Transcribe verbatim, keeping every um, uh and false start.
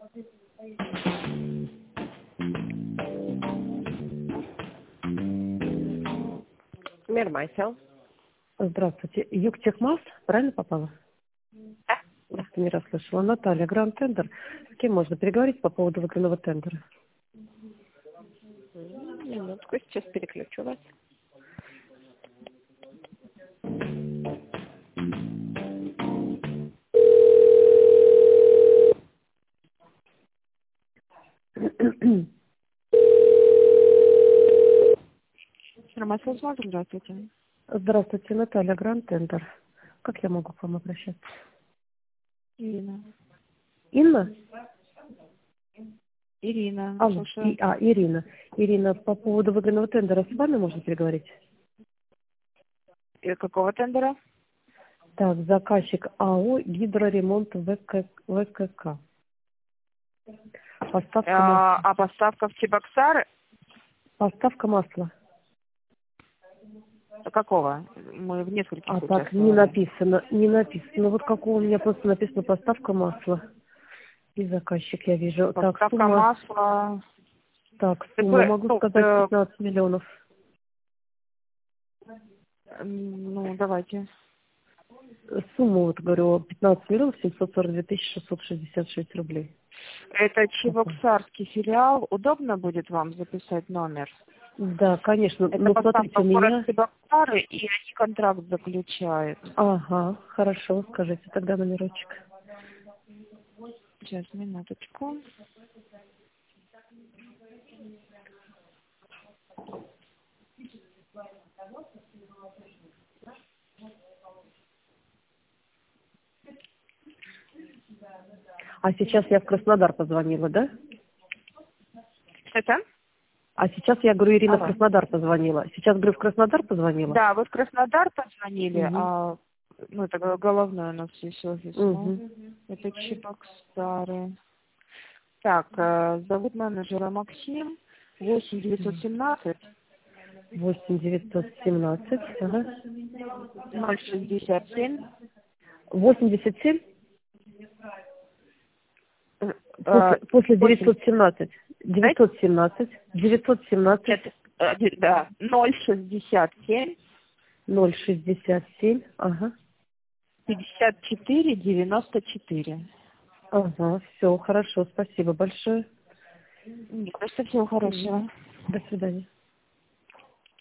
Мирмайсел. Здравствуйте. Югтехмас, правильно попала? Да. Просто не расслышала. Наталья, Гранд Тендер. С кем можно переговорить по поводу выгодного тендера? Минутку, сейчас переключу вас. Мирмайсел, смотрю, здравствуйте. Здравствуйте, Наталья, Гранд Тендер. Как я могу к вам обращаться? Ирина. Инна? Ирина, Алло. слушаю. И, а, Ирина. Ирина, по поводу выгодного тендера с вами можно переговорить? И какого тендера? Так, заказчик АО «Гидроремонт ВК, ВКК». Поставка А, масла. а поставка в Чебоксары? Поставка масла. Какого? Мы в нескольких А так не участвовали. написано, не написано. Вот какого у меня просто написано поставка масла. И заказчик я вижу. Так, Поставка сумма. масла. Так, Ты сумма бы, могу ну, сказать э, пятнадцать миллионов. м, ну, давайте. Сумму, вот говорю, пятнадцать миллионов семьсот сорок две тысячи шестьсот шестьдесят шесть рублей. Это Какой? Чебоксарский филиал. Удобно будет вам записать номер? Да, конечно. Это Но смотрите, поставка у в город меня... Чебоксары, и они контракт заключают. Ага, хорошо, скажите тогда номерочек. Сейчас, минуточку. А сейчас я в Краснодар позвонила, да? Это? А сейчас я говорю, Ирина в Алло. Краснодар позвонила. Сейчас, говорю, в Краснодар позвонила? Да, вы в Краснодар позвонили, Угу. а ну это го- головной у нас здесь офис. Ну, Угу. это Чебоксары. Так, э, зовут менеджера Максим. восемь девятьсот семнадцать восемь девятьсот семнадцать. Ага. ноль шестьдесят семь. восемьдесят семь? э, После, после восемь. девятьсот семнадцать. девятьсот семнадцать. девятьсот семнадцать. Нет, э, ди- да, ноль шестьдесят семь ноль шестьдесят семь. Ага. пятьдесят четыре девяносто четыре. Ага. Все, хорошо. Спасибо большое. Мне кажется, всего хорошего. До свидания.